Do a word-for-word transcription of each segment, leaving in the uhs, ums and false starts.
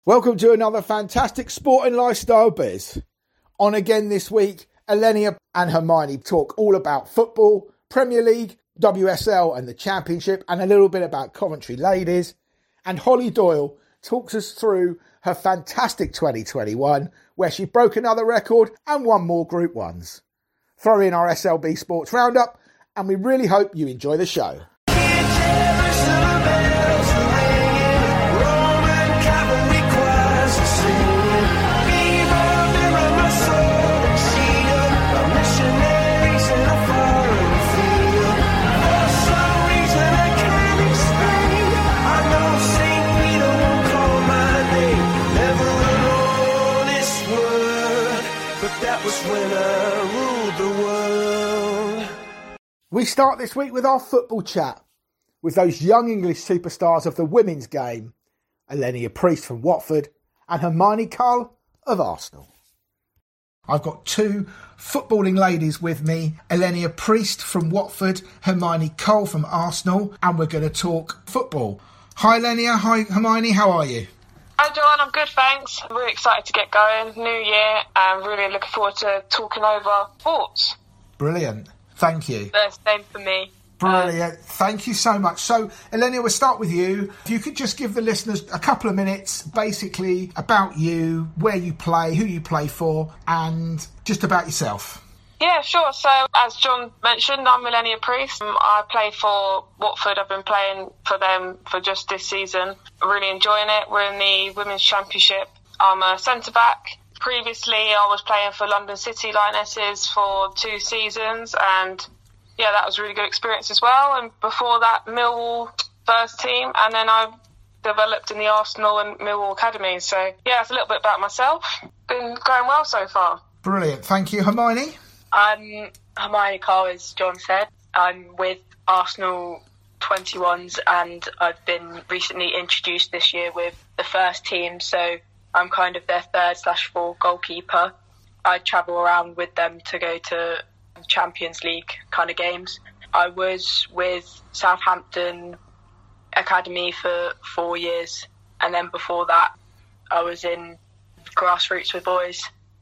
Welcome to another fantastic sport and lifestyle biz. On again this week, Elenia and Hermione talk all about football, Premier League, W S L and the Championship, and a little bit about Coventry Ladies. And Holly Doyle talks us through her fantastic twenty twenty-one, where she broke another record and won more Group ones. Throw in our S L B Sports Roundup, and we really hope you enjoy the show. We start this week with our football chat with those young English superstars of the women's game, Elenia Priest from Watford and Hermione Cull of Arsenal. I've got two footballing ladies with me, Elenia Priest from Watford, Hermione Cull from Arsenal, and we're going to talk football. Hi Elenia, hi Hermione, how are you? Hi John, I'm good, thanks. I'm really excited to get going, new year, and really looking forward to talking over sports. Brilliant. Thank you. The same for me. Brilliant. Um, Thank you so much. So, Elenia, we'll start with you. If you could just give the listeners a couple of minutes, basically, about you, where you play, who you play for, and just about yourself. Yeah, sure. So, as John mentioned, I'm Elenia Priest. I play for Watford. I've been playing for them for just this season. I'm really enjoying it. We're in the Women's Championship. I'm a centre-back. Previously, I was playing for London City Lionesses for two seasons, and yeah, that was a really good experience as well. And before that, Millwall first team, and then I developed in the Arsenal and Millwall academies. So yeah, that's a little bit about myself. Been going well so far. Brilliant, thank you, Hermione. I'm Hermione Cull, as John said. I'm with Arsenal twenty-ones, and I've been recently introduced this year with the first team. So I'm kind of their third slash fourth goalkeeper. I travel around with them to go to Champions League kind of games. I was with Southampton Academy for four years. And then before that, I was in grassroots with boys.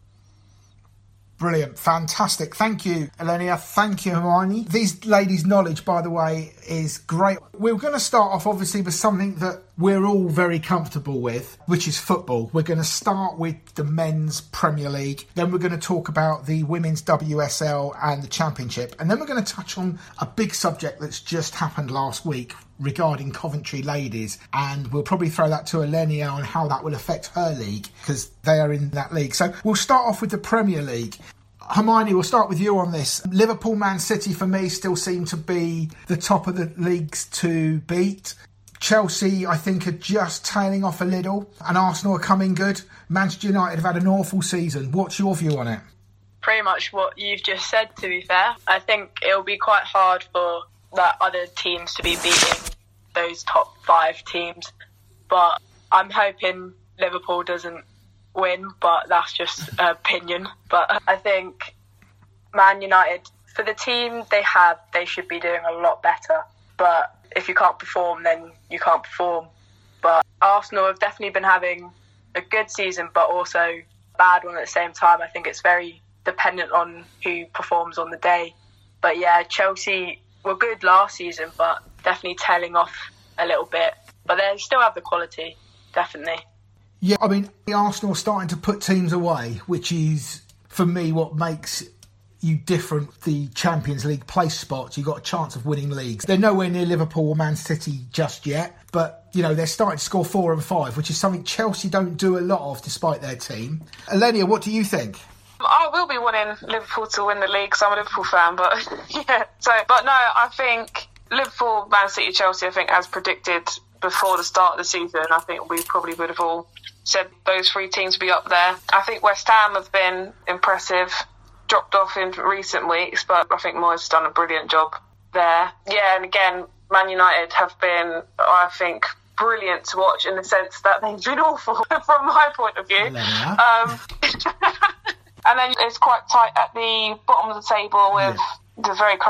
Brilliant. Fantastic. Thank you, Elenia. Thank you, Hermione. These ladies' knowledge, by the way, is great. We're going to start off, obviously, with something that we're all very comfortable with, which is football. We're going to start with the men's Premier League. Then we're going to talk about the women's W S L and the Championship. And then we're going to touch on a big subject that's just happened last week regarding Coventry Ladies. And we'll probably throw that to Elenia on how that will affect her league, because they are in that league. So we'll start off with the Premier League. Hermione, we'll start with you on this. Liverpool, Man City, for me, still seem to be the top of the leagues to beat. Chelsea, I think, are just tailing off a little. And Arsenal are coming good. Manchester United have had an awful season. What's your view on it? Pretty much what you've just said, to be fair. I think it'll be quite hard for the other teams to be beating those top five teams. But I'm hoping Liverpool doesn't win, but that's just an opinion. But I think Man United, for the team they have, they should be doing a lot better. But if you can't perform, then you can't perform. But Arsenal have definitely been having a good season, but also a bad one at the same time. I think it's very dependent on who performs on the day. But yeah, Chelsea were good last season, but definitely tailing off a little bit. But they still have the quality, definitely. Yeah, I mean, Arsenal are starting to put teams away, which is, for me, what makes you different. The Champions League place spots, you've got a chance of winning leagues. They're nowhere near Liverpool or Man City just yet, but, you know, they're starting to score four and five, which is something Chelsea don't do a lot of, despite their team. Elenia, what do you think? I will be wanting Liverpool to win the league, because I'm a Liverpool fan, but yeah. So, but no, I think Liverpool, Man City, Chelsea, I think, as predicted before the start of the season, I think we probably would have all said those three teams would be up there. I think West Ham have been impressive, dropped off in recent weeks, but I think Moyes has done a brilliant job there. Yeah, and again, Man United have been, I think, brilliant to watch in the sense that they've been awful from my point of view. Um, and then it's quite tight at the bottom of the table with yeah. the very close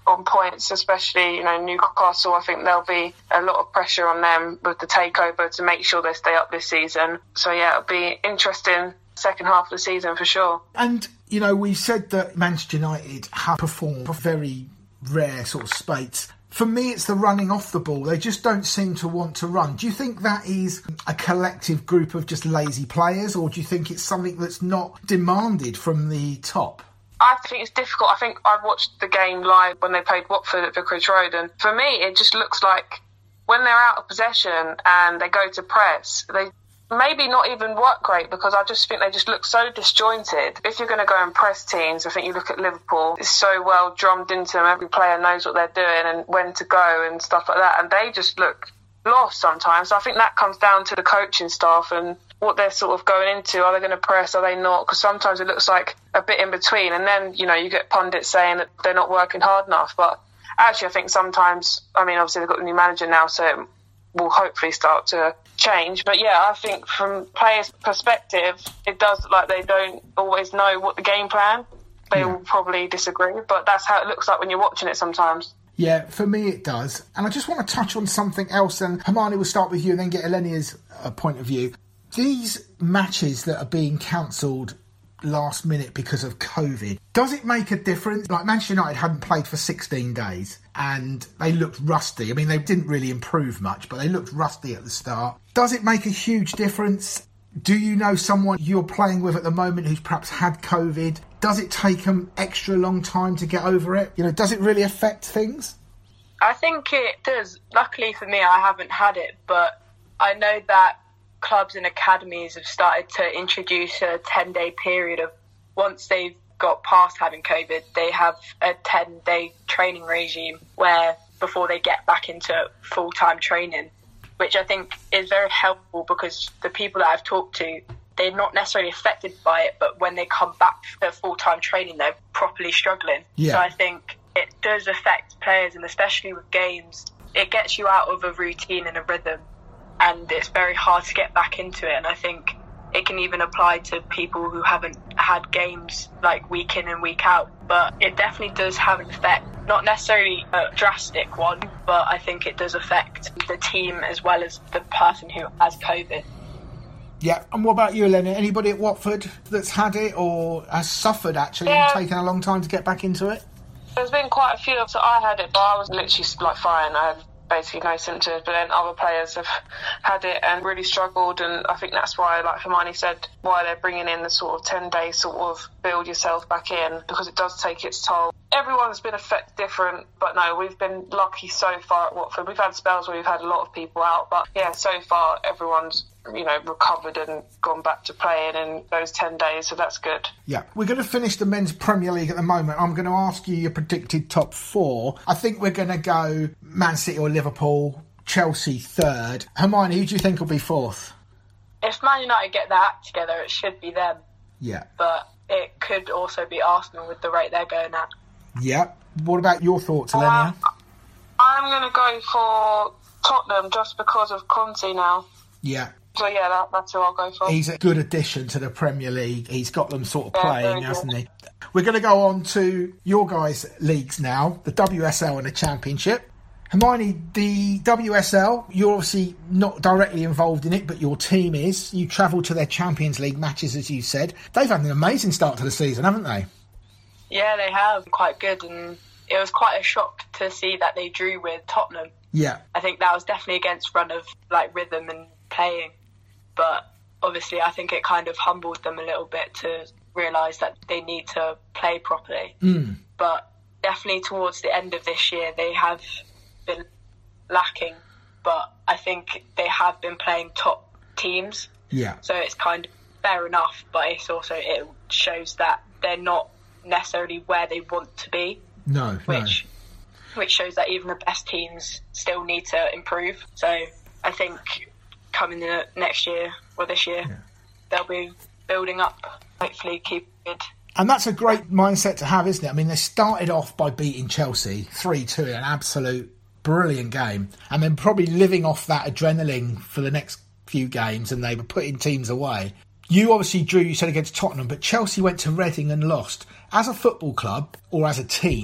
on points, especially, you know, Newcastle. I think there'll be a lot of pressure on them with the takeover to make sure they stay up this season. So, yeah, it'll be interesting second half of the season for sure. And, you know, we said that Manchester United have performed very rare sort of spates. For me, it's the running off the ball. They just don't seem to want to run. Do you think that is a collective group of just lazy players, or do you think it's something that's not demanded from the top? I think it's difficult. I think I watched the game live when they played Watford at Vicarage Road, and for me, it just looks like when they're out of possession and they go to press, they maybe not even work great, because I just think they just look so disjointed. If you're going to go and press teams, I think you look at Liverpool, it's so well drummed into them. Every player knows what they're doing and when to go and stuff like that, and they just look lost sometimes. So I think that comes down to the coaching staff and what they're sort of going into. Are they going to press? Are they not? Because sometimes it looks like a bit in between, and then, you know, you get pundits saying that they're not working hard enough. But actually, I think sometimes, I mean, obviously they've got the new manager now, so it will hopefully start to change. But yeah, I think from players' perspective, it does look like they don't always know what the game plan. They yeah. will probably disagree, but that's how it looks like when you're watching it sometimes. Yeah, for me it does. And I just want to touch on something else, and Hermione, we'll start with you and then get Elenia's uh, point of view. These matches that are being cancelled last minute because of COVID, does it make a difference? Like, Manchester United hadn't played for sixteen days and they looked rusty. I mean, they didn't really improve much, but they looked rusty at the start. Does it make a huge difference? Do you know someone you're playing with at the moment who's perhaps had COVID? Does it take them extra long time to get over it? You know, does it really affect things? I think it does. Luckily for me, I haven't had it, but I know that clubs and academies have started to introduce a ten-day period of, once they've got past having COVID, they have a ten-day training regime where before they get back into full-time training, which I think is very helpful, because the people that I've talked to, they're not necessarily affected by it, but when they come back to full-time training, they're properly struggling. Yeah. So I think it does affect players, and especially with games, it gets you out of a routine and a rhythm, and it's very hard to get back into it. And I think it can even apply to people who haven't had games like week in and week out. But it definitely does have an effect. Not necessarily a drastic one, but I think it does affect the team as well as the person who has COVID. Yeah, and what about you, Elena? Anybody at Watford that's had it or has suffered, actually, yeah. and taken a long time to get back into it? There's been quite a few. So I had it, but I was literally like fine. I had basically no symptoms, but then other players have had it and really struggled, and I think that's why, like Hermione said, why they're bringing in the sort of ten day sort of build yourself back in, because it does take its toll. Everyone's been affected different, but no, we've been lucky so far at Watford. We've had spells where we've had a lot of people out, but yeah, so far everyone's, you know, recovered and gone back to playing in those ten days, so that's good. Yeah, we're going to finish the Men's Premier League at the moment. I'm going to ask you your predicted top four. I think we're going to go Man City or Liverpool, Chelsea third. Hermione, who do you think will be fourth? If Man United get their act together, it should be them. Yeah. But it could also be Arsenal with the rate they're going at. Yeah. What about your thoughts, Elenia? Uh, I'm going to go for Tottenham just because of Conte now. Yeah. So yeah, that, that's who I'll go for. He's a good addition to the Premier League. He's got them sort of yeah, playing, hasn't he? We're going to go on to your guys' leagues now, the W S L and the Championship. Hermione, the W S L, you're obviously not directly involved in it, but your team is. You travel to their Champions League matches, as you said. They've had an amazing start to the season, haven't they? Yeah, they have. Quite good, and it was quite a shock to see that they drew with Tottenham. Yeah. I think that was definitely against run of like rhythm and playing. But obviously I think it kind of humbled them a little bit to realise that they need to play properly. Mm. But definitely towards the end of this year they have been lacking, but I think they have been playing top teams. Yeah. So it's kind of fair enough, but it's also, it shows that they're not necessarily where they want to be. No, which, no. Which shows that even the best teams still need to improve. So I think coming the next year or this year, yeah. they'll be building up, hopefully keep it. And that's a great mindset to have, isn't it? I mean, they started off by beating Chelsea three two, an absolute brilliant game, and then probably living off that adrenaline for the next few games, and they were putting teams away. You obviously drew, you said, against Tottenham, but Chelsea went to Reading and lost. As a football club, or as a team,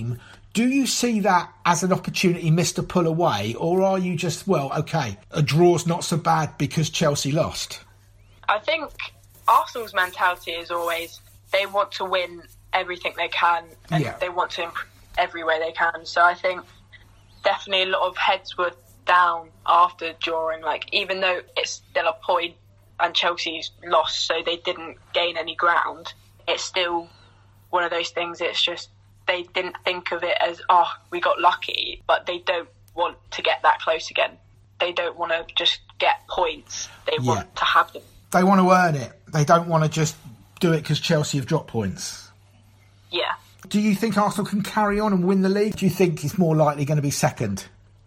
Do you see that as an opportunity missed to pull away, or are you just, well, OK, a draw's not so bad because Chelsea lost? I think Arsenal's mentality is always they want to win everything they can and yeah. they want to improve every way they can. So I think definitely a lot of heads were down after drawing, like even though it's still a point and Chelsea's lost, so they didn't gain any ground, it's still one of those things. It's just they didn't think of it as, oh, we got lucky, but they don't want to get that close again. They don't want to just get points. They yeah. want to have them. They want to earn it. They don't want to just do it because Chelsea have dropped points. Yeah. Do you think Arsenal can carry on and win the league? Do you think it's more likely going to be second?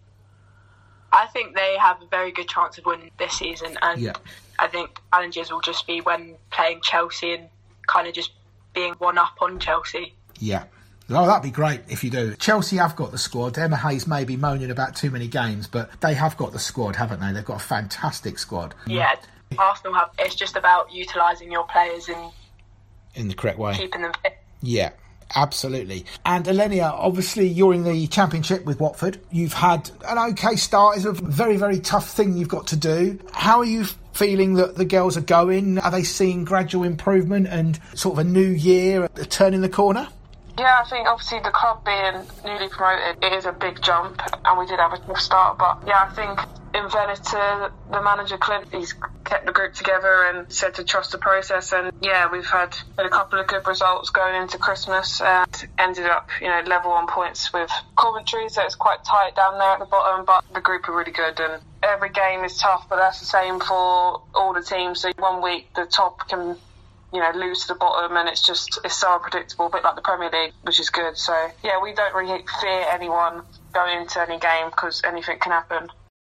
I think they have a very good chance of winning this season, and yeah. I think challenges will just be when playing Chelsea and kind of just being one up on Chelsea. Yeah. Oh, that'd be great if you do. Chelsea have got the squad. Emma Hayes may be moaning about too many games, but they have got the squad, haven't they? They've got a fantastic squad. Yeah. Arsenal have. It's just about utilising your players and in the correct way, keeping them fit. Yeah, absolutely. And Elenia, obviously you're in the Championship with Watford. You've had an OK start. It's a very, very tough thing you've got to do. How are you feeling that the girls are going? Are they seeing gradual improvement and sort of a new year, a turn in the corner? Yeah, I think obviously the club being newly promoted, it is a big jump, and we did have a tough start. But yeah, I think in fairness to the manager Clint, he's kept the group together and said to trust the process. And yeah, we've had, had a couple of good results going into Christmas and ended up, you know, level on points with Coventry, so it's quite tight down there at the bottom. But the group are really good, and every game is tough, but that's the same for all the teams. So one week the top can, you know, lose to the bottom, and it's just, it's so unpredictable, a bit like the Premier League, which is good. So, yeah, we don't really fear anyone going into any game because anything can happen.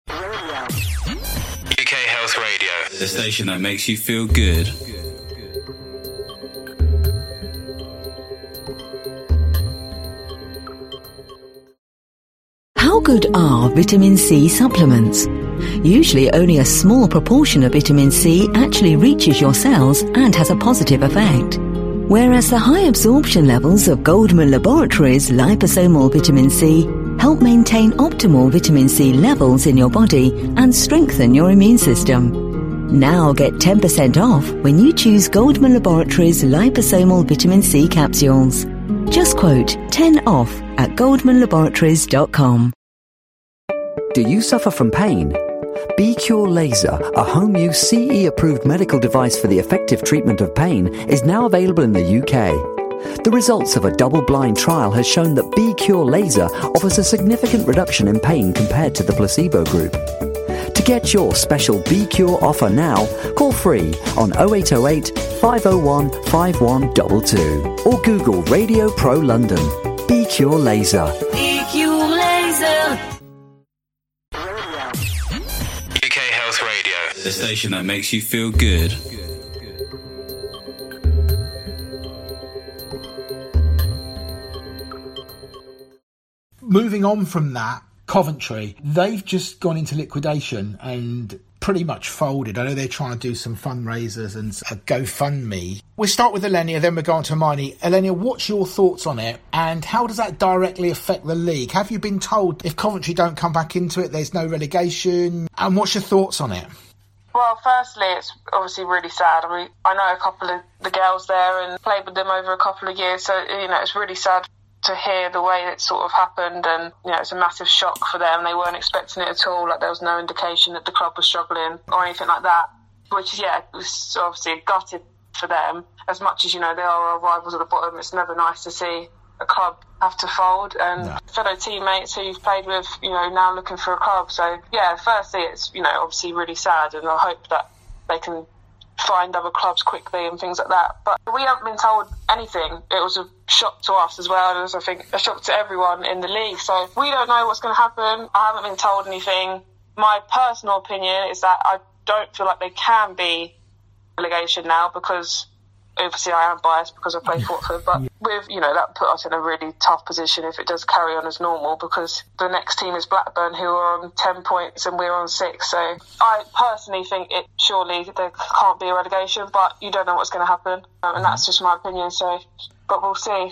U K Health Radio, the station that makes you feel good. How good are vitamin C supplements? Usually only a small proportion of vitamin C actually reaches your cells and has a positive effect. Whereas the high absorption levels of Goldman Laboratories liposomal vitamin C help maintain optimal vitamin C levels in your body and strengthen your immune system. Now get ten percent off when you choose Goldman Laboratories liposomal vitamin C capsules. Just quote ten off at goldman laboratories dot com. Do you suffer from pain? B-Cure Laser, a home-use C E-approved medical device for the effective treatment of pain, is now available in the U K. The results of a double-blind trial has shown that B-Cure Laser offers a significant reduction in pain compared to the placebo group. To get your special B-Cure offer now, call free on oh eight oh eight, five oh one, five one two two or Google Radio Pro London. B-Cure Laser. B-Cure Laser. U K Health Radio, the station that makes you feel good. Moving on from that, Coventry, they've just gone into liquidation and pretty much folded. I know they're trying to do some fundraisers and a GoFundMe. We'll start with Elenia, then we'll go on to Hermione. Elenia, what's your thoughts on it, and how does that directly affect the league? Have you been told if Coventry don't come back into it, there's no relegation? And what's your thoughts on it? Well, firstly, it's obviously really sad. I mean, I know a couple of the girls there and played with them over a couple of years, so, you know, it's really sad to hear the way it sort of happened, and, you know, it's a massive shock for them. They weren't expecting it at all. Like, there was no indication that the club was struggling or anything like that, which, yeah, it was obviously gutted for them. As much as, you know, they are our rivals at the bottom, it's never nice to see a club have to fold, and no. fellow teammates who you've played with, you know, now looking for a club. So, yeah, firstly, it's, you know, obviously really sad, and I hope that they can find other clubs quickly and things like that. But we haven't been told anything. It was a shock to us as well, and as I think a shock to everyone in the league. So we don't know what's going to happen. I haven't been told anything. My personal opinion is that I don't feel like they can be relegation now, because obviously I am biased because I play for Watford, but with, you know, that put us in a really tough position if it does carry on as normal, because the next team is Blackburn, who are on ten points and we're on six. So I personally think it surely there can't be a relegation, but you don't know what's going to happen, um, and that's just my opinion. So, but we'll see.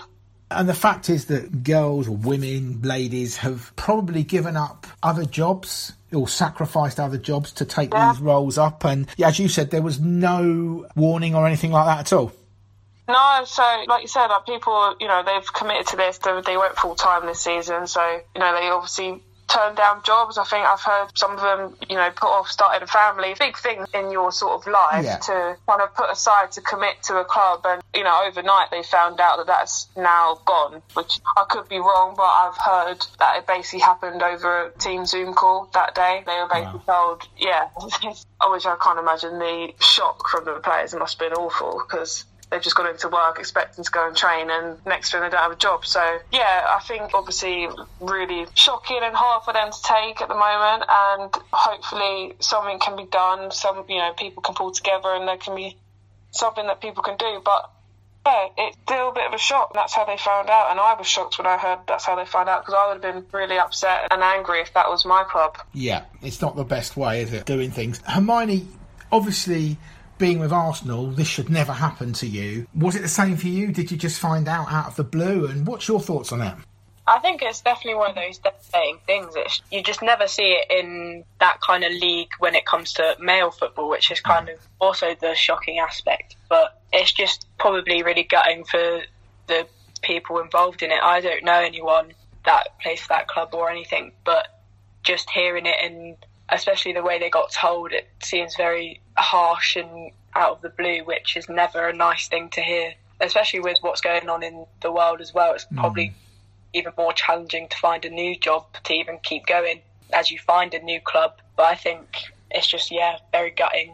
And the fact is that girls or women, ladies, have probably given up other jobs or sacrificed other jobs to take yeah. these roles up. And yeah, as you said, there was no warning or anything like that at all. No, so like you said, like people, you know, they've committed to this. They, they went full time this season, so you know they obviously turned down jobs. I think I've heard some of them, you know, put off starting a family. Big thing in your sort of life yeah. to kind of put aside to commit to a club, and you know, overnight they found out that that's now gone. Which I could be wrong, but I've heard that it basically happened over a team Zoom call that day. They were basically wow. told, yeah. I wish I can't imagine the shock from the players. It must have been awful because they've just gone into work expecting to go and train, and next thing they don't have a job. So, yeah, I think obviously really shocking and hard for them to take at the moment, and hopefully something can be done. Some, you know, people can pull together and there can be something that people can do. But, yeah, it's still a bit of a shock. That's how they found out, and I was shocked when I heard that's how they found out, because I would have been really upset and angry if that was my club. Yeah, it's not the best way, is it, doing things. Hermione, obviously, being with Arsenal, this should never happen to you. Was it the same for you? Did you just find out out of the blue? And what's your thoughts on that? I think it's definitely one of those devastating things. It's, you just never see it in that kind of league when it comes to male football, which is kind of also the shocking aspect. But it's just probably really gutting for the people involved in it. I don't know anyone that plays for that club or anything, but just hearing it, and especially the way they got told, it seems very harsh and out of the blue, which is never a nice thing to hear, especially with what's going on in the world as well. It's probably mm. even more challenging to find a new job to even keep going as you find a new club. But I think it's just, yeah, very gutting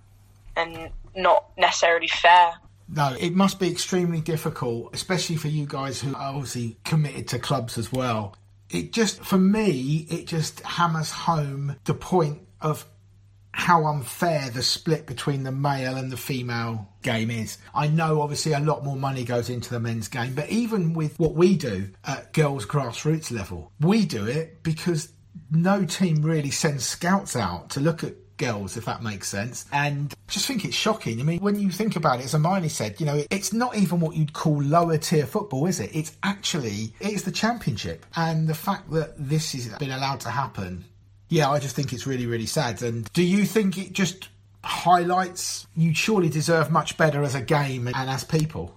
and not necessarily fair. No, it must be extremely difficult, especially for you guys who are obviously committed to clubs as well. It just, for me, it just hammers home the point of how unfair the split between the male and the female game is. I know obviously a lot more money goes into the men's game, but even with what we do at girls' grassroots level, we do it because no team really sends scouts out to look at girls, if that makes sense. And I just think it's shocking. I mean, when you think about it, as Hermione said, you know, it's not even what you'd call lower tier football, is it? It's actually, it's the Championship. And the fact that this has been allowed to happen, yeah, I just think it's really, really sad. And do you think it just highlights you surely deserve much better as a game and as people?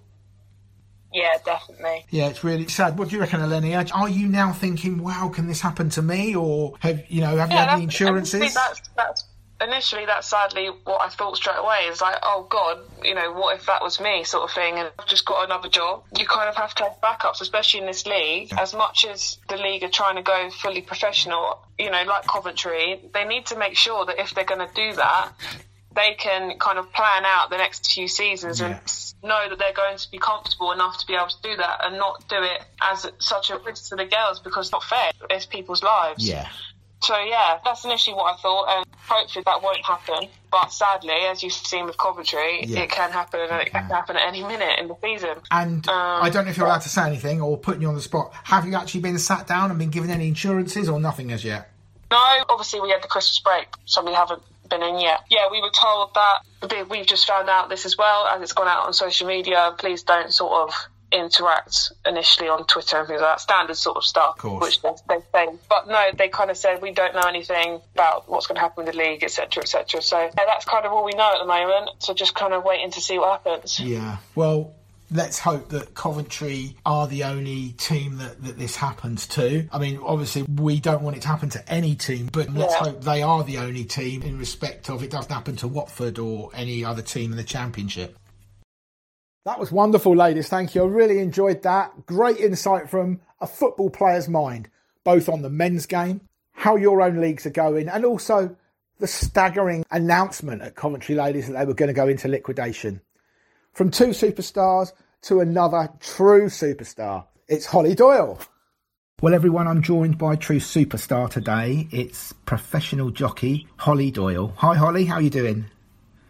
Yeah, definitely. Yeah, it's really sad. What do you reckon, Eleni? Are you now thinking, wow, can this happen to me? Or have you know, have yeah, you had any insurances? That's, that's initially, that's sadly what I thought straight away. Is like, oh God, you know, what if that was me, sort of thing, and I've just got another job. You kind of have to have backups, especially in this league. As much as the league are trying to go fully professional, you know, like Coventry, they need to make sure that if they're going to do that, they can kind of plan out the next few seasons yeah. and know that they're going to be comfortable enough to be able to do that and not do it as such a risk to the girls, because it's not fair. It's people's lives. Yeah. So, yeah, that's initially what I thought, and hopefully that won't happen. But sadly, as you've seen with Coventry, yeah. it can happen, and it can happen at any minute in the season. And um, I don't know if you're allowed to say anything or putting you on the spot. Have you actually been sat down and been given any insurances, or nothing as yet? No, obviously we had the Christmas break, so we haven't been in yet. Yeah, we were told that we've just found out this as well, as it's gone out on social media. Please don't sort of interact initially on Twitter and things like that, standard sort of stuff, of which they, they say. But no, they kind of said we don't know anything about what's going to happen with the league, et cetera, et cetera. So yeah, that's kind of all we know at the moment. So just kind of waiting to see what happens. Yeah, well, let's hope that Coventry are the only team that, that this happens to. I mean, obviously, we don't want it to happen to any team, but let's yeah. hope they are the only team in respect of it doesn't happen to Watford or any other team in the Championship. That was wonderful, ladies. Thank you. I really enjoyed that. Great insight from a football player's mind, both on the men's game, how your own leagues are going, and also the staggering announcement at Coventry Ladies that they were going to go into liquidation. From two superstars to another true superstar, it's Holly Doyle. Well, everyone, I'm joined by true superstar today. It's professional jockey Holly Doyle. Hi, Holly. How are you doing?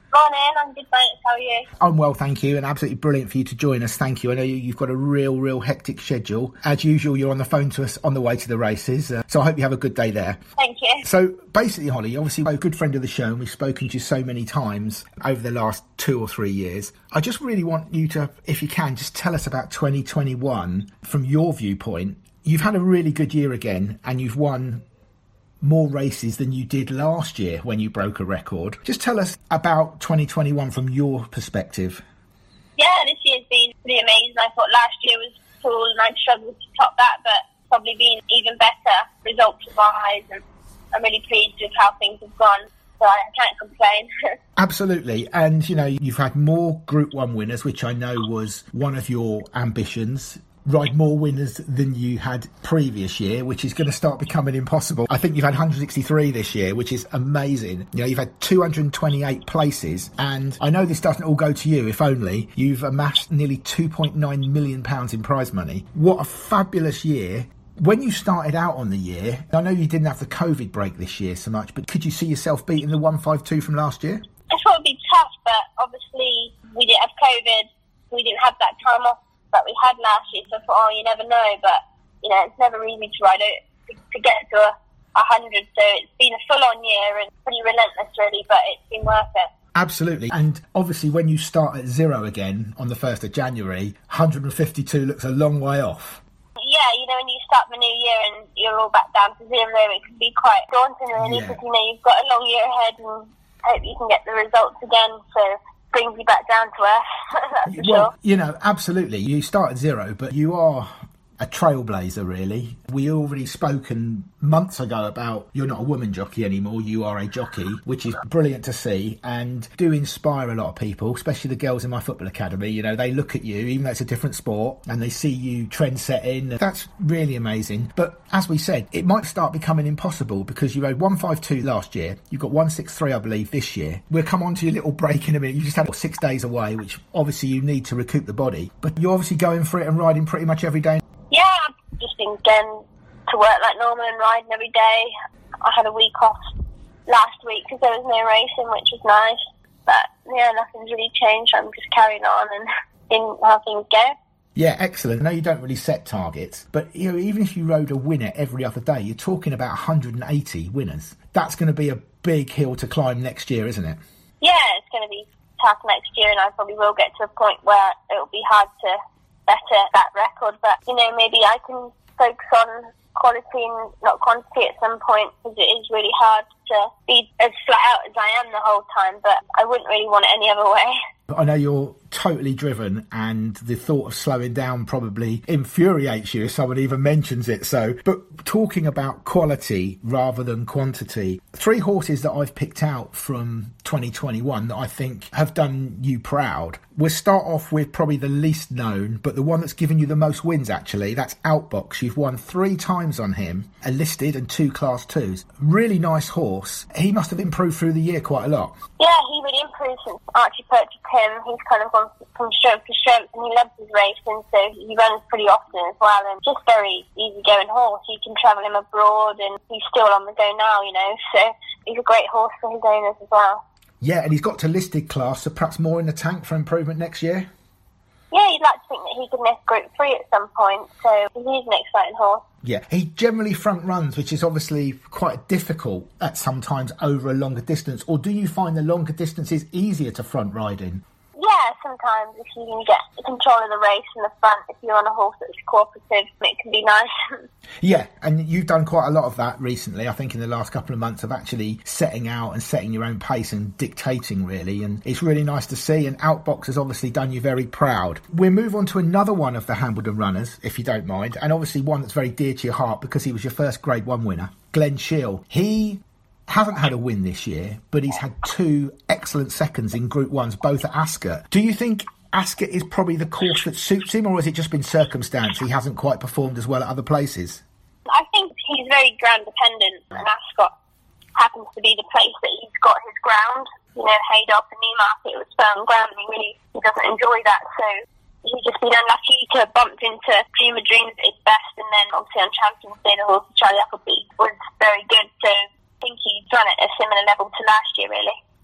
Morning, I'm good, thanks. How are you? I'm well, thank you, and absolutely brilliant for you to join us. Thank you. I know you, you've got a real, real hectic schedule. As usual, you're on the phone to us on the way to the races, uh, so I hope you have a good day there. Thank you. So basically, Holly, obviously a good friend of the show, and we've spoken to you so many times over the last two or three years. I just really want you to, if you can, just tell us about twenty twenty-one from your viewpoint. You've had a really good year again, and you've won more races than you did last year when you broke a record. Just tell us about twenty twenty-one from your perspective. Yeah, this year's been pretty amazing. I thought last year was cool and I'd struggled to top that, but probably been even better results-wise, and I'm really pleased with how things have gone, so I can't complain. Absolutely. And, you know, you've had more Group one winners, which I know was one of your ambitions. Ride more winners than you had previous year, which is going to start becoming impossible. I think you've had one hundred sixty-three this year, which is amazing. You know, you've had two hundred twenty-eight places, and I know this doesn't all go to you, if only. You've amassed nearly two point nine million pounds in prize money. What a fabulous year. When you started out on the year, I know you didn't have the COVID break this year so much, but could you see yourself beating the one fifty-two from last year? I thought it would be tough, but obviously we didn't have COVID, we didn't have that time off that we had last year, so I thought, oh, you never know, but, you know, it's never easy to ride it, to, to get to a, a hundred, so it's been a full-on year and pretty relentless, really, but it's been worth it. Absolutely. And obviously when you start at zero again on the first of January, one hundred fifty-two looks a long way off. Yeah, you know, when you start the new year and you're all back down to zero, it can be quite daunting, really, because, yeah. you know, you've got a long year ahead and hope you can get the results again, so brings you back down to earth. That's for well, sure. You know, absolutely. You start at zero, but you are a trailblazer, really. We already spoken months ago about you're not a woman jockey anymore, you are a jockey, which is brilliant to see and do inspire a lot of people, especially the girls in my football academy. You know, they look at you, even though it's a different sport, and they see you trend setting. That's really amazing. But as we said, it might start becoming impossible because you rode one fifty-two last year, you've got one sixty-three, I believe, this year. We'll come on to your little break in a minute. You just had six days away, which obviously you need to recoup the body, but you're obviously going for it and riding pretty much every day. Yeah, I've just been going to work like normal and riding every day. I had a week off last week because there was no racing, which was nice. But yeah, nothing's really changed. I'm just carrying on and seeing how things go. Yeah, excellent. I know you don't really set targets, but you know, even if you rode a winner every other day, you're talking about one hundred eighty winners. That's going to be a big hill to climb next year, isn't it? Yeah, it's going to be tough next year, and I probably will get to a point where it'll be hard to better that record, but you know, maybe I can focus on quality and not quantity at some point, because it is really hard to be as flat out as I am the whole time, but I wouldn't really want it any other way. I know you're totally driven, and the thought of slowing down probably infuriates you if someone even mentions it. So, but talking about quality rather than quantity, three horses that I've picked out from twenty twenty-one that I think have done you proud. We'll start off with probably the least known, but the one that's given you the most wins, actually. That's Outbox. You've won three times on him, a listed and two class twos. Really nice horse. He must have improved through the year quite a lot. Yeah, he really improved since Archie purchased him. He's kind of gone from strength to strength, and he loves his racing, so he runs pretty often as well, and just very easy-going horse. You can travel him abroad, and he's still on the go now, you know, so he's a great horse for his owners as well. Yeah, and he's got to listed class, so perhaps more in the tank for improvement next year? Yeah, you'd like to think that he could miss Group three at some point, so he's an exciting horse. Yeah, he generally front runs, which is obviously quite difficult at sometimes over a longer distance. Or do you find the longer distances easier to front ride in? Yeah, sometimes if you can get control of the race in the front, if you're on a horse that's cooperative, it can be nice. Yeah, and you've done quite a lot of that recently, I think in the last couple of months, of actually setting out and setting your own pace and dictating, really, and it's really nice to see, and Outbox has obviously done you very proud. We'll move on to another one of the Hambledon runners, if you don't mind, and obviously one that's very dear to your heart because he was your first Grade one winner, Glenn Shiel. He hasn't had a win this year, but he's had two excellent seconds in Group ones, both at Ascot. Do you think Ascot is probably the course that suits him, or has it just been circumstance? He hasn't quite performed as well at other places? I think he's very ground dependent, and Ascot happens to be the place that he's got his ground. You know, Haydock and Newmarket, it was firm ground, and he really he doesn't enjoy that, so he's just been unlucky to bump into Dreamer Dreams at his best, and then obviously on Champions Day, the horse Charlie Appleby was very good, so I think he's run at a similar level to last year, really.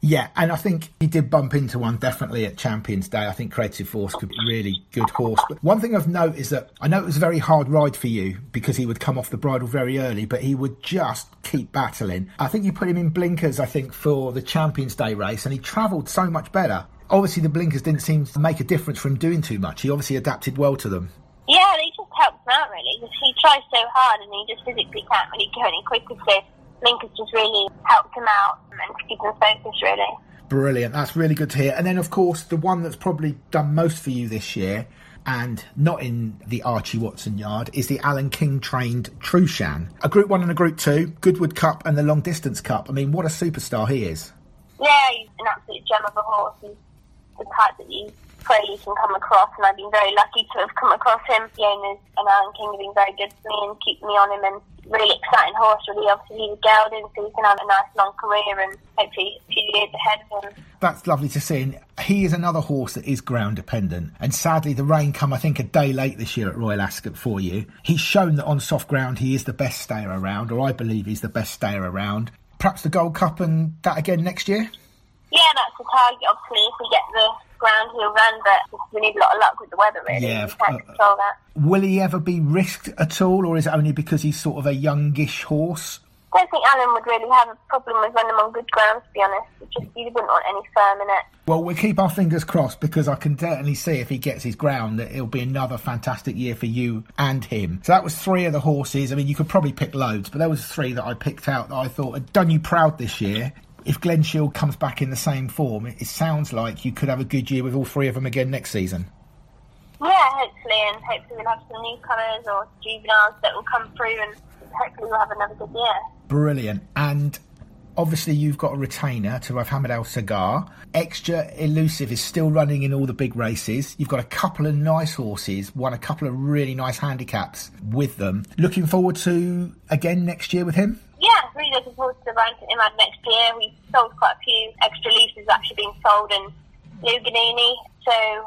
Yeah, and I think he did bump into one definitely at Champions Day. I think Creative Force could be a really good horse. But one thing I've noticed is that I know it was a very hard ride for you because he would come off the bridle very early, but he would just keep battling. I think you put him in blinkers, I think, for the Champions Day race, and he travelled so much better. Obviously, the blinkers didn't seem to make a difference for him doing too much. He obviously adapted well to them. Yeah, they just helped him out, really, because he tries so hard and he just physically can't really go any quicker, so blinkers just really helped him out and to keep him focused, really. Brilliant. That's really good to hear. And then, of course, the one that's probably done most for you this year, and not in the Archie Watson yard, is the Alan King trained Trushan. A Group one and a Group two, Goodwood Cup and the Long Distance Cup. I mean, what a superstar he is. Yeah, he's an absolute gem of a horse. He's the type that you pray you can come across, and I've been very lucky to have come across him. The owners and Alan King have been very good to me and keep me on him, and really exciting horse, really. Obviously, he's a gelding, so he can have a nice long career and hopefully a few years ahead of him. That's lovely to see. And he is another horse that is ground dependent. And sadly, the rain come, I think, a day late this year at Royal Ascot for you. He's shown that on soft ground he is the best stayer around, or I believe he's the best stayer around. Perhaps the Gold Cup and that again next year? Yeah, that's the target. Obviously, if we get the ground, he'll run, but we need a lot of luck with the weather, really. Yeah, we can't uh, control that. Will he ever be risked at all, or is it only because he's sort of a youngish horse? I don't think Alan would really have a problem with running on good ground, to be honest. It's just you wouldn't want any firm in it. Well, we'll keep our fingers crossed, because I can certainly see if he gets his ground that it'll be another fantastic year for you and him. So that was three of the horses. I mean, you could probably pick loads, but there was three that I picked out that I thought had done you proud this year. If Glen Shield comes back in the same form, it sounds like you could have a good year with all three of them again next season. Yeah, hopefully, and hopefully we'll have some newcomers or juveniles that will come through, and hopefully we'll have another good year. Brilliant. And obviously you've got a retainer to have Hamad Al Sagar. Extra Elusive is still running in all the big races. You've got a couple of nice horses, won a couple of really nice handicaps with them. Looking forward to, again, next year with him? Yeah, really looking forward to the run to Imad next year. We've sold quite a few Extra Elusives actually being sold in Luganini, so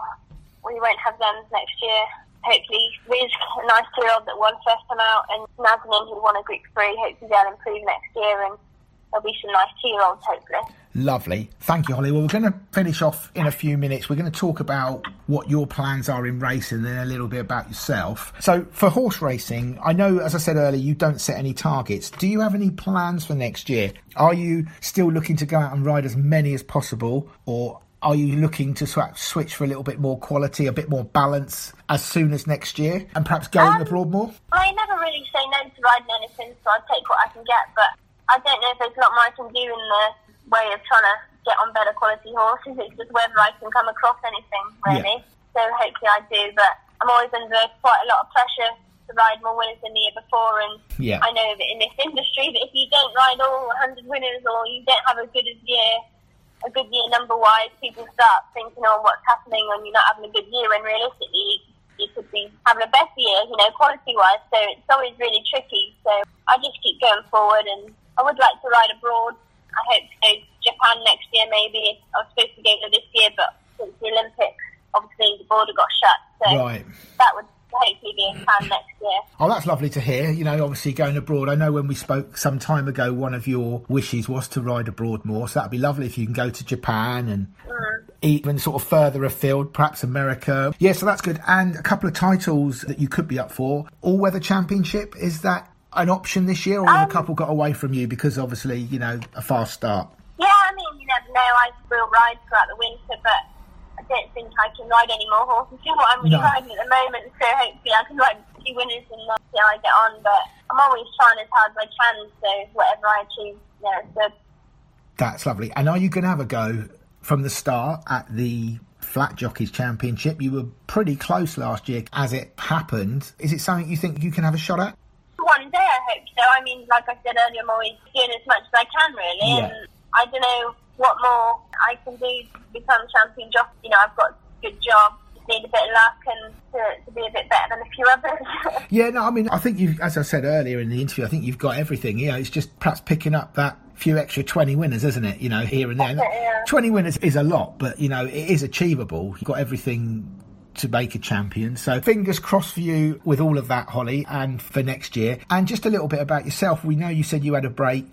we won't have them next year. Hopefully, Riz, a nice two-year-old that won first time out, and Nazanin, who won a Group three, hopefully they'll improve next year, and there'll be some nice two-year-olds, hopefully. Lovely. Thank you, Holly. Well, we're going to finish off in a few minutes. We're going to talk about what your plans are in racing and then a little bit about yourself. So, for horse racing, I know, as I said earlier, you don't set any targets. Do you have any plans for next year? Are you still looking to go out and ride as many as possible, or are you looking to sort of switch for a little bit more quality, a bit more balance as soon as next year, and perhaps going um, abroad more? I never really say no to riding anything, so I'll take what I can get, but I don't know if there's a lot more I can do in the way of trying to get on better quality horses. It's just whether I can come across anything, really. Yeah. So hopefully I do, but I'm always under quite a lot of pressure to ride more winners than the year before, and yeah. I know that in this industry that if you don't ride all one hundred winners, or you don't have a good year, a good year number-wise, people start thinking, oh, what's happening when you're not having a good year, when realistically you could be having a better year, you know, quality-wise. So it's always really tricky. So I just keep going forward, and I would like to ride abroad. I hope to go to Japan next year, maybe. I was supposed to go there this year, but since the Olympics, obviously the border got shut. So right. that would hopefully be a plan next year. Oh, that's lovely to hear. You know, obviously going abroad. I know when we spoke some time ago, one of your wishes was to ride abroad more. So that'd be lovely if you can go to Japan and mm. even sort of further afield, perhaps America. Yeah, so that's good. And a couple of titles that you could be up for. All-Weather Championship, is that an option this year, or have um, a couple got away from you because obviously, you know, a fast start? Yeah, I mean, you never know. I will ride throughout the winter, but I don't think I can ride any more horses than what I'm really no. riding at the moment, so hopefully I can ride a few winners and uh, see how I get on, but I'm always trying as hard as I can, so whatever I achieve, yeah, it's good. That's lovely. And are you going to have a go from the start at the Flat Jockeys Championship? You were pretty close last year as it happened. Is it something you think you can have a shot at? One day, I hope so. I mean, like I said earlier, I'm always doing as much as I can, really. Yeah. And I don't know what more I can do to become champion jockey. You know, I've got a good job, just need a bit of luck and to, to be a bit better than a few others. Yeah, no, I mean, I think you've, as I said earlier in the interview, I think you've got everything. You know, it's just perhaps picking up that few extra twenty winners, isn't it? You know, here and there. It, yeah. twenty winners is a lot, but, you know, it is achievable. You've got everything to make a champion. So fingers crossed for you with all of that, Holly, and for next year. And just a little bit about yourself. We know you said you had a break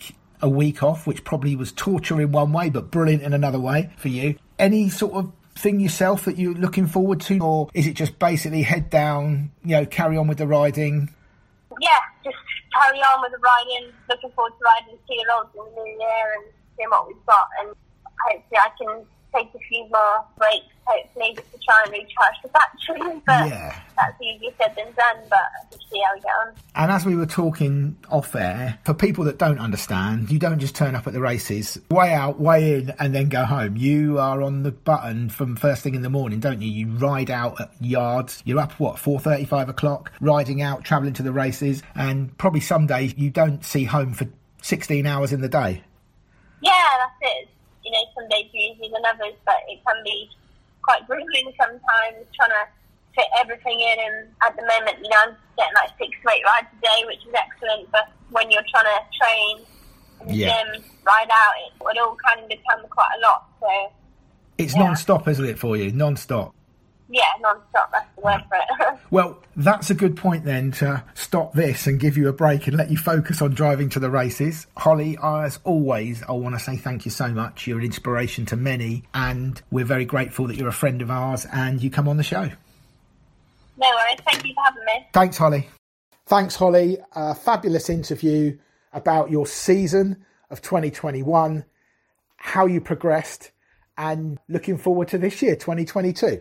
a week off, which probably was torture in one way, but brilliant in another way for you. Any sort of thing yourself that you're looking forward to, or is it just basically head down, you know, carry on with the riding? Yeah, just carry on with the riding. Looking forward to riding Sea Lords in the new year and seeing what we've got, and hopefully I can take a few more breaks, hopefully, just to try and recharge the battery. But yeah. That's easier said than done, but we'll see how we get on. And as we were talking off air, for people that don't understand, you don't just turn up at the races, weigh out, weigh in, and then go home. You are on the button from first thing in the morning, don't you? You ride out at yards. You're up, what, four thirty, five o'clock, riding out, travelling to the races, and probably some days you don't see home for sixteen hours in the day. Yeah, that's it. You know, some days are easier than others, but it can be quite grueling sometimes, trying to fit everything in. And at the moment, you know, I'm getting like six to eight rides a day, which is excellent. But when you're trying to train in the yeah. gym, ride out, it would all kind of become quite a lot. So it's yeah. non-stop, isn't it, for you? Non-stop. Yeah, non-stop, that's the word for it. Well, that's a good point then to stop this and give you a break and let you focus on driving to the races. Holly, as always, I want to say thank you so much. You're an inspiration to many, and we're very grateful that you're a friend of ours and you come on the show. No worries, thank you for having me. Thanks, Holly. Thanks, Holly. A fabulous interview about your season of twenty twenty-one, how you progressed, and looking forward to this year, twenty twenty-two.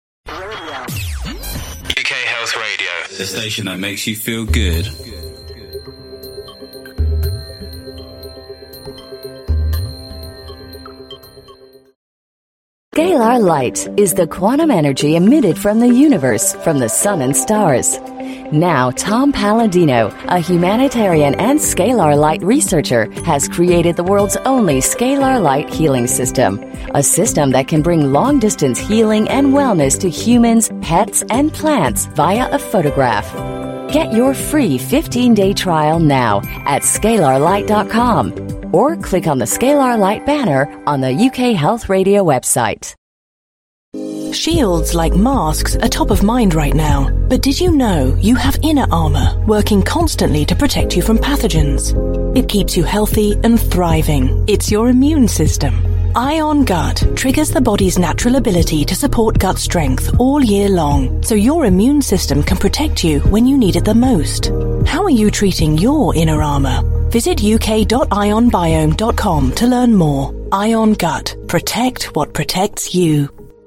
U K Health Radio, the station that makes you feel good. Scalar light is the quantum energy emitted from the universe, from the sun and stars. Now, Tom Palladino, a humanitarian and scalar light researcher, has created the world's only scalar light healing system, a system that can bring long-distance healing and wellness to humans, pets, and plants via a photograph. Get your free fifteen-day trial now at scalar light dot com or click on the Scalar Light banner on the U K Health Radio website. Shields like masks are top of mind right now. But did you know you have inner armor working constantly to protect you from pathogens? It keeps you healthy and thriving. It's your immune system. Ion Gut triggers the body's natural ability to support gut strength all year long, so your immune system can protect you when you need it the most. How are you treating your inner armor? Visit u k dot ion biome dot com to learn more. Ion Gut. Protect what protects you.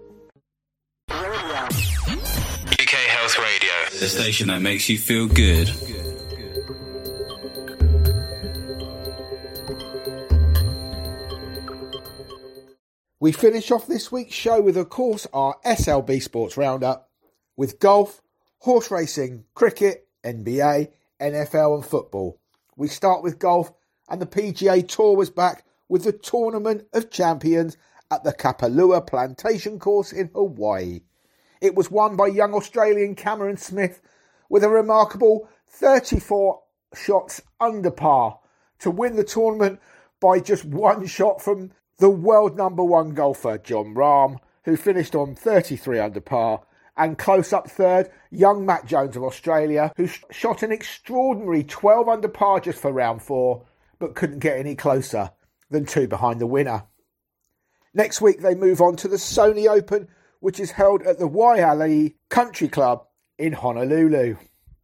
U K Health Radio, the station that makes you feel good. We finish off this week's show with, of course, our S L B Sports Roundup with golf, horse racing, cricket, N B A, N F L and football. We start with golf, and the P G A Tour was back with the Tournament of Champions at the Kapalua Plantation Course in Hawaii. It was won by young Australian Cameron Smith with a remarkable thirty-four shots under par to win the tournament by just one shot from the world number one golfer, Jon Rahm, who finished on thirty-three under par, and close up third, young Matt Jones of Australia, who sh- shot an extraordinary twelve under par just for round four, but couldn't get any closer than two behind the winner. Next week they move on to the Sony Open, which is held at the Waialae Country Club in Honolulu.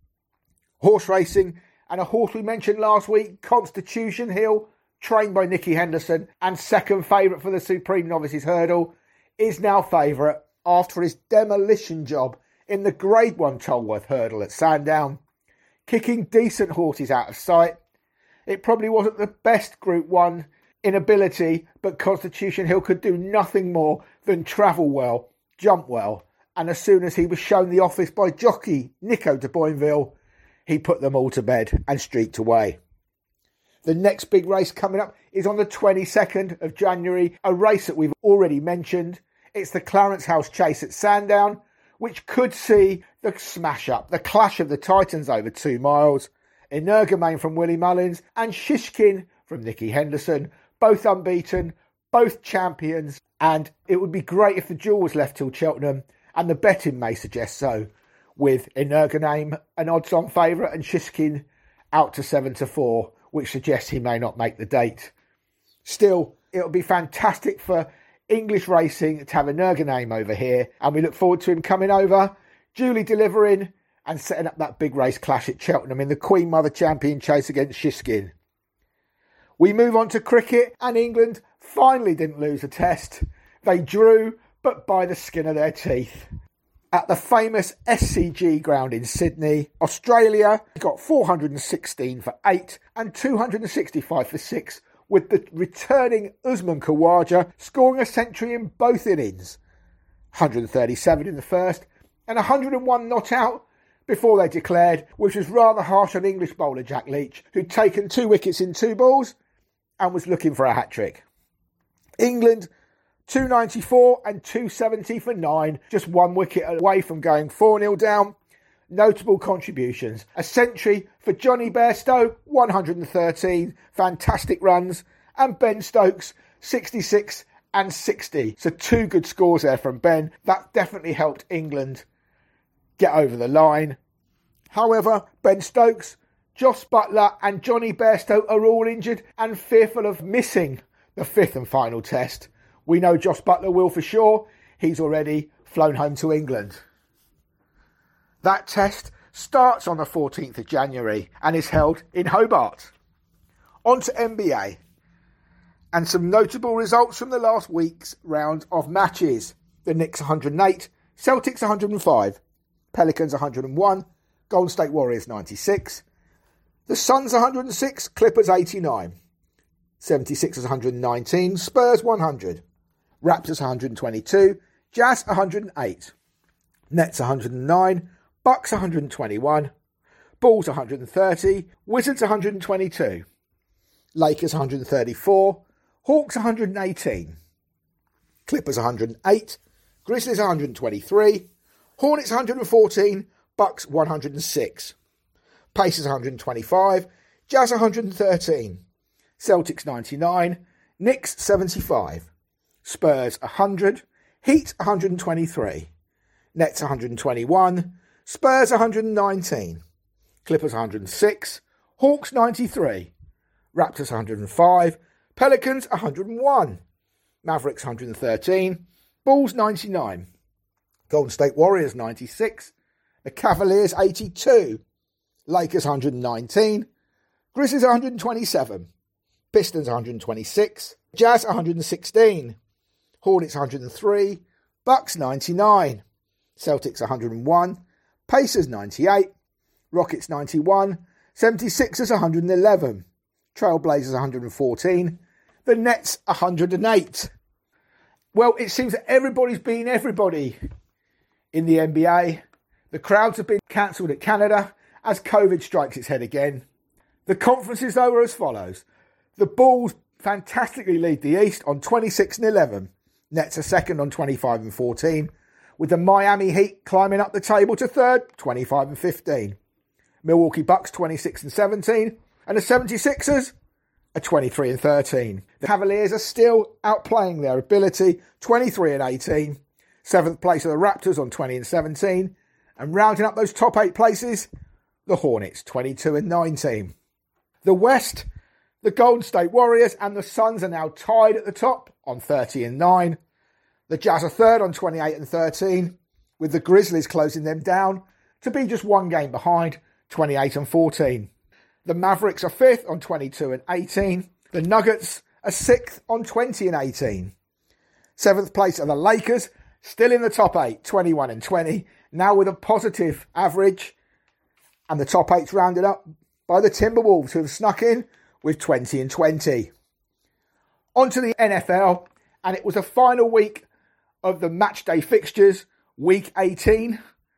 Horse racing, and a horse we mentioned last week, Constitution Hill, trained by Nicky Henderson and second favourite for the Supreme Novices Hurdle, is now favourite after his demolition job in the Grade one Tolworth Hurdle at Sandown. Kicking decent horses out of sight. It probably wasn't the best Group one in ability, but Constitution Hill could do nothing more than travel well, jump well, and as soon as he was shown the office by jockey Nico de Boinville, he put them all to bed and streaked away. The next big race coming up is on the twenty-second of January, a race that we've already mentioned. It's the Clarence House Chase at Sandown, which could see the smash-up, the clash of the Titans over two miles. Energumene from Willie Mullins and Shishkin from Nicky Henderson, both unbeaten, both champions, and it would be great if the duel was left till Cheltenham, and the betting may suggest so, with Energumene an odds-on favourite and Shishkin out to seven to four. which suggests he may not make the date. Still, it'll be fantastic for English racing to have a Nurga name over here, and we look forward to him coming over, duly delivering and setting up that big race clash at Cheltenham in the Queen Mother Champion chase against Shiskin. We move on to cricket, and England finally didn't lose a test. They drew, but by the skin of their teeth. At the famous S C G ground in Sydney, Australia got four hundred sixteen for eight and two hundred sixty-five for six, with the returning Usman Khawaja scoring a century in both innings. one hundred thirty-seven in the first and one hundred one not out before they declared, which was rather harsh on English bowler Jack Leach, who'd taken two wickets in two balls and was looking for a hat-trick. England, two ninety-four and two seventy for nine, just one wicket away from going four nil down. Notable contributions: a century for Johnny Bairstow, one hundred thirteen, fantastic runs, and Ben Stokes, sixty-six and sixty. So two good scores there from Ben. That definitely helped England get over the line. However, Ben Stokes, Jos Buttler and Johnny Bairstow are all injured and fearful of missing the fifth and final test. We know Jos Buttler will for sure. He's already flown home to England. That test starts on the fourteenth of January and is held in Hobart. On to N B A. And some notable results from the last week's round of matches. The Knicks one hundred eight, Celtics one hundred five, Pelicans one hundred one, Golden State Warriors ninety-six, the Suns one hundred six, Clippers eighty-nine, seventy-sixers one hundred nineteen, Spurs one hundred, Raptors one hundred twenty-two, Jazz one hundred eight, Nets one hundred nine, Bucks one hundred twenty-one, Bulls one hundred thirty, Wizards one hundred twenty-two, Lakers one hundred thirty-four, Hawks one hundred eighteen, Clippers one hundred eight, Grizzlies one hundred twenty-three, Hornets one hundred fourteen, Bucks one hundred six, Pacers one hundred twenty-five, Jazz one hundred thirteen, Celtics ninety-nine, Knicks seventy-five, Spurs one hundred, Heat one hundred twenty-three, Nets one hundred twenty-one, Spurs one hundred nineteen, Clippers one hundred six, Hawks ninety-three, Raptors one hundred five, Pelicans one hundred one, Mavericks one hundred thirteen, Bulls ninety-nine, Golden State Warriors ninety-six, the Cavaliers eighty-two, Lakers one hundred nineteen, Grizzlies one hundred twenty-seven, Pistons one hundred twenty-six, Jazz one hundred sixteen, Hornets one hundred three, Bucks ninety-nine, Celtics one hundred one, Pacers ninety-eight, Rockets ninety-one, seventy-sixers one hundred eleven, Trailblazers one hundred fourteen, the Nets one hundred eight. Well, it seems that everybody's been everybody in the N B A. The crowds have been cancelled at Canada as COVID strikes its head again. The conferences, though, are as follows. The Bulls fantastically lead the East on twenty-six and eleven. Nets are second on twenty-five and fourteen, with the Miami Heat climbing up the table to third, twenty-five and fifteen. Milwaukee Bucks twenty-six and seventeen, and the seventy-sixers are twenty-three and thirteen. The Cavaliers are still outplaying their ability, twenty-three and eighteen. Seventh place are the Raptors on twenty and seventeen, and rounding up those top eight places, the Hornets twenty-two and nineteen. The West, the Golden State Warriors and the Suns are now tied at the top on thirty and nine. The Jazz are third on twenty-eight and thirteen, with the Grizzlies closing them down to be just one game behind, twenty-eight and fourteen. The Mavericks are fifth on twenty-two and eighteen. The Nuggets are sixth on twenty and eighteen. Seventh place are the Lakers, still in the top eight, twenty-one and twenty, now with a positive average. And the top eight's rounded up by the Timberwolves, who have snuck in with twenty and twenty. On to the N F L, and it was the final week of the match day fixtures, week eighteen,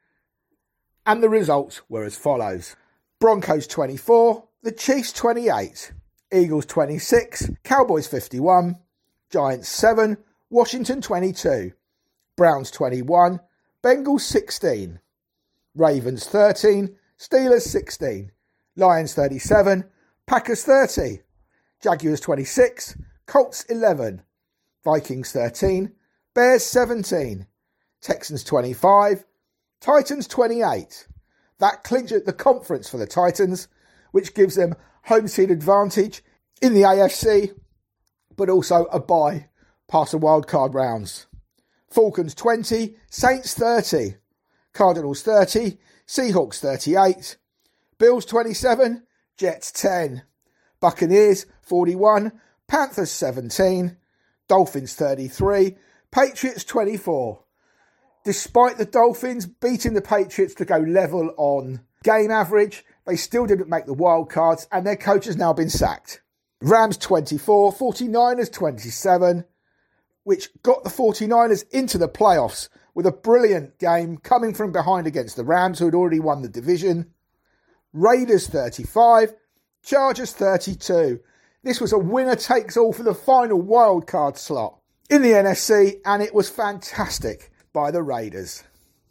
and the results were as follows. Broncos twenty-four, the Chiefs twenty-eight, Eagles twenty-six, Cowboys fifty-one, Giants seven, Washington twenty-two, Browns twenty-one, Bengals sixteen, Ravens thirteen, Steelers sixteen, Lions thirty-seven, Packers thirty, Jaguars twenty-six, Colts eleven, Vikings thirteen, Bears seventeen, Texans twenty-five, Titans twenty-eight. That clinches the conference for the Titans, which gives them home seed advantage in the A F C, but also a bye past the wildcard rounds. Falcons twenty, Saints thirty, Cardinals thirty, Seahawks thirty-eight, Bills twenty-seven, Jets ten, Buccaneers forty-one, Panthers seventeen, Dolphins thirty-three, Patriots twenty-four. Despite the Dolphins beating the Patriots to go level on game average, they still didn't make the wild cards and their coach has now been sacked. Rams twenty-four, forty-niners twenty-seven, which got the forty-niners into the playoffs with a brilliant game coming from behind against the Rams, who had already won the division. Raiders thirty-five, Chargers thirty-two. This was a winner-takes-all for the final wild card slot in the N F C, and it was fantastic by the Raiders.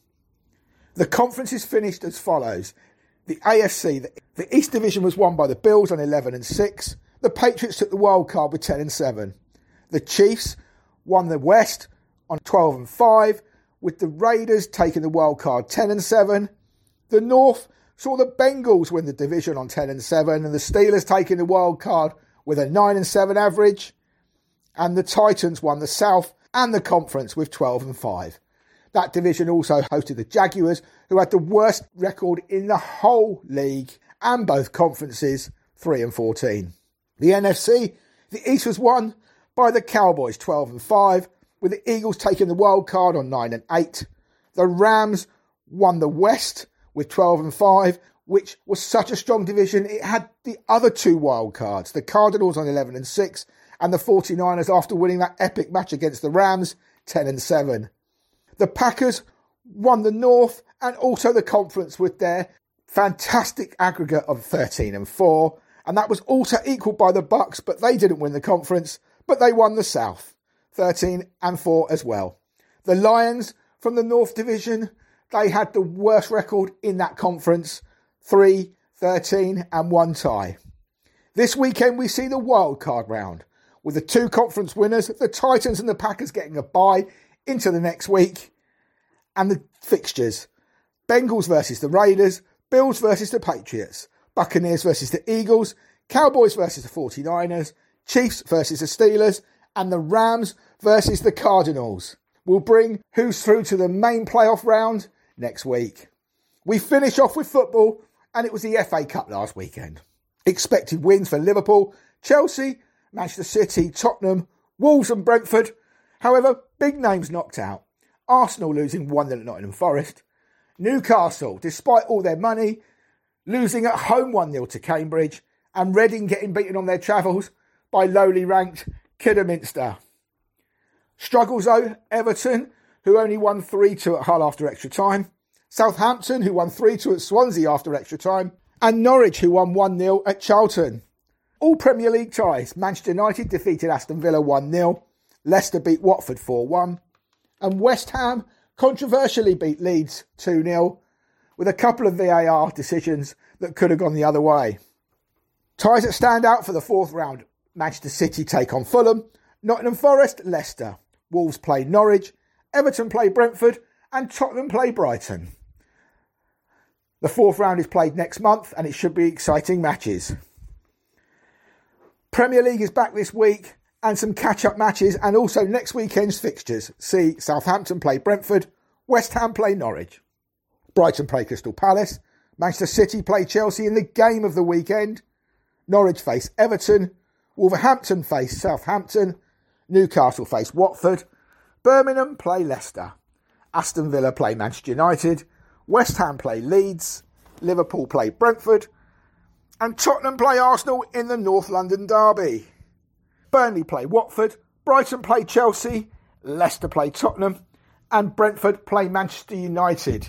The conference is finished as follows. The A F C, the, the East Division was won by the Bills on eleven and six. The Patriots took the wild card with ten and seven. The Chiefs won the West on twelve and five, with the Raiders taking the wild card ten and seven. The North saw the Bengals win the division on ten and seven, and the Steelers taking the wild card with a nine and seven average. And the Titans won the South and the conference with twelve and five. That division also hosted the Jaguars, who had the worst record in the whole league and both conferences, three and fourteen. The N F C, the East was won by the Cowboys, twelve and five, with the Eagles taking the wild card on nine and eight. The Rams won the West with twelve and five, which was such a strong division. It had the other two wild cards, the Cardinals on eleven and six, and the forty-niners after winning that epic match against the Rams, ten and seven. The Packers won the North and also the conference with their fantastic aggregate of thirteen and four, and that was also equalled by the Bucks, but they didn't win the conference, but they won the South, thirteen and four as well. The Lions from the North Division, they had the worst record in that conference, three, thirteen and one tie. This weekend we see the wild card round, with the two conference winners, the Titans and the Packers, getting a bye into the next week. And the fixtures: Bengals versus the Raiders, Bills versus the Patriots, Buccaneers versus the Eagles, Cowboys versus the forty-niners, Chiefs versus the Steelers, and the Rams versus the Cardinals. We'll bring who's through to the main playoff round next week. We finish off with football, and it was the F A Cup last weekend. Expected wins for Liverpool, Chelsea, Manchester City, Tottenham, Wolves and Brentford. However, big names knocked out. Arsenal losing one nil at Nottingham Forest. Newcastle, despite all their money, losing at home one nil to Cambridge. And Reading getting beaten on their travels by lowly ranked Kidderminster. Struggles though, Everton, who only won three two at Hull after extra time. Southampton, who won three two at Swansea after extra time. And Norwich, who won one nil at Charlton. All Premier League ties. Manchester United defeated Aston Villa one nil. Leicester beat Watford four one. And West Ham controversially beat Leeds two nil, with a couple of V A R decisions that could have gone the other way. Ties that stand out for the fourth round: Manchester City take on Fulham, Nottingham Forest, Leicester, Wolves play Norwich, Everton play Brentford, and Tottenham play Brighton. The fourth round is played next month, and it should be exciting matches. Premier League is back this week, and some catch-up matches, and also next weekend's fixtures. See Southampton play Brentford, West Ham play Norwich, Brighton play Crystal Palace, Manchester City play Chelsea in the game of the weekend, Norwich face Everton, Wolverhampton face Southampton, Newcastle face Watford, Birmingham play Leicester, Aston Villa play Manchester United, West Ham play Leeds, Liverpool play Brentford, and Tottenham play Arsenal in the North London derby. Burnley play Watford, Brighton play Chelsea, Leicester play Tottenham, and Brentford play Manchester United.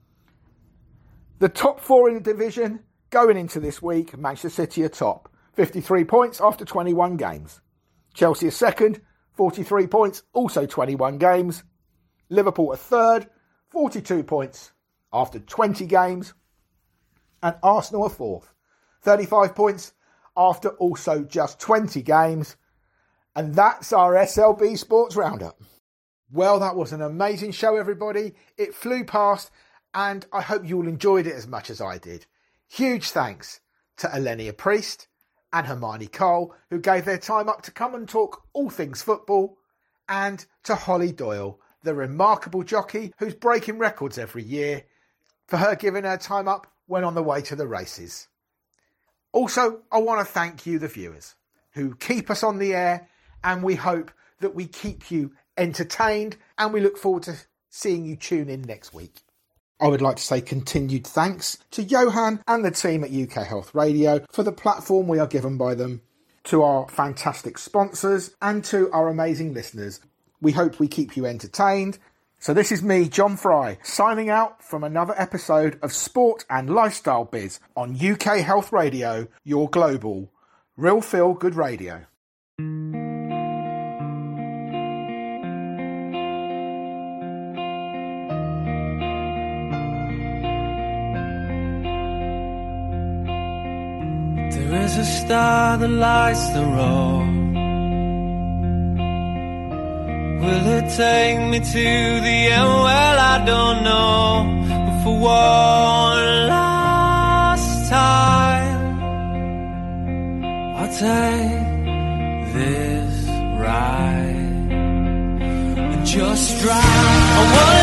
The top four in the division going into this week: Manchester City are top, fifty-three points after twenty-one games. Chelsea are second, forty-three points, also twenty-one games. Liverpool are third, forty-two points after twenty games. And Arsenal are fourth, thirty-five points after also just twenty games. And that's our S L B Sports Roundup. Well, that was an amazing show, everybody. It flew past, and I hope you all enjoyed it as much as I did. Huge thanks to Elenia Priest and Hermione Cole, who gave their time up to come and talk all things football, and to Holly Doyle, the remarkable jockey who's breaking records every year, for her giving her time up when on the way to the races. Also, I want to thank you, the viewers, who keep us on the air, and we hope that we keep you entertained, and we look forward to seeing you tune in next week. I would like to say continued thanks to Johan and the team at U K Health Radio for the platform we are given by them, to our fantastic sponsors, and to our amazing listeners. We hope we keep you entertained. So this is me, John Fry, signing out from another episode of Sport and Lifestyle Biz on U K Health Radio, your global, real feel good radio. There is a star that lights the road. Will it take me to the end? Well, I don't know. But for one last time, I'll take this ride and just drive. I wanna